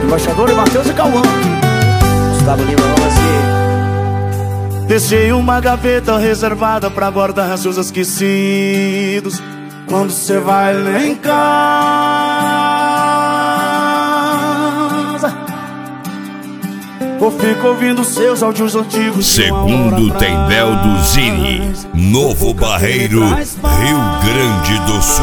Embaixador e Matheus e Cauã. Gustavo Lima, vamos assim. Deixei uma gaveta reservada pra guardar seus esquecidos. Quando cê vai lá em casa, eu fico ouvindo seus áudios antigos. Segundo Tendel do Zini, Novo Barreiro, Rio Grande do Sul.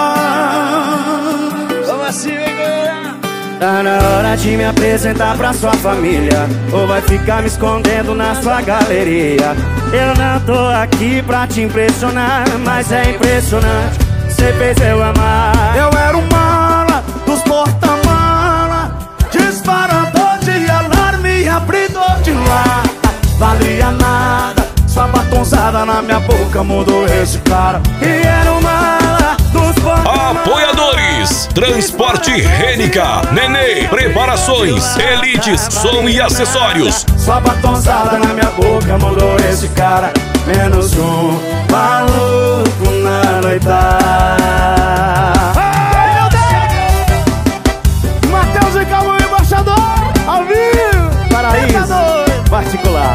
Vamos assim, tá na hora de me apresentar pra sua família, ou vai ficar me escondendo na sua galeria. Eu não tô aqui pra te impressionar, mas é impressionante, cê fez eu amar. Eu era o mala dos porta-mala, disparador de alarme, abridor de lata. Valia nada, sua batonzada na minha boca mudou esse cara. E era o mala dos porta-mala. Apoiadores: Transporte Rênica, Nenê, Preparações, Elites, Som e Acessórios. Sua batonzada na minha boca mudou esse cara. Menos um maluco na noitada. Ai, meu Deus! Matheus e Cauã, embaixador, ao vivo. Paraíso particular.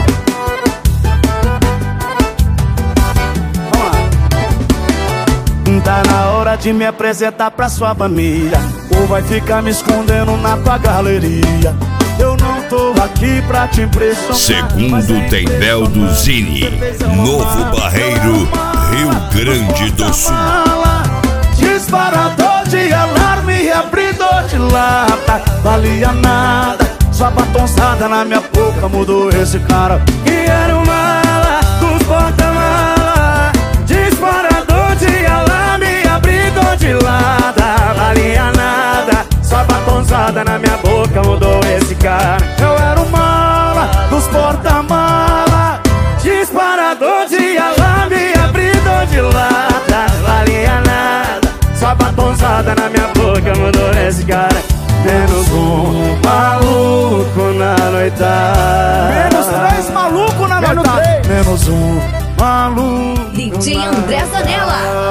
Vamos lá. Tá na hora de me apresentar pra sua família, ou vai ficar me escondendo na tua galeria. Eu não tô aqui pra te impressionar. Segundo Tendel do Zini, Novo Barreiro, Rio Grande do Sul. Disparador de alarme, abridor de lata. Valia nada, sua batonzada na minha boca mudou esse cara. E era o mala dos porta-mala, disparador de alarme, abridor de lata. Valia nada, sua batonzada na minha boca mudou esse cara. Eu era o mala dos porta-mala, disparador de alarme, abridor de lata. Valia nada, sua batonzada na minha boca mudou esse cara. Menos um maluco na noitada. Menos 3 maluco na noitada. Menos um maluco. DJ André Zanella.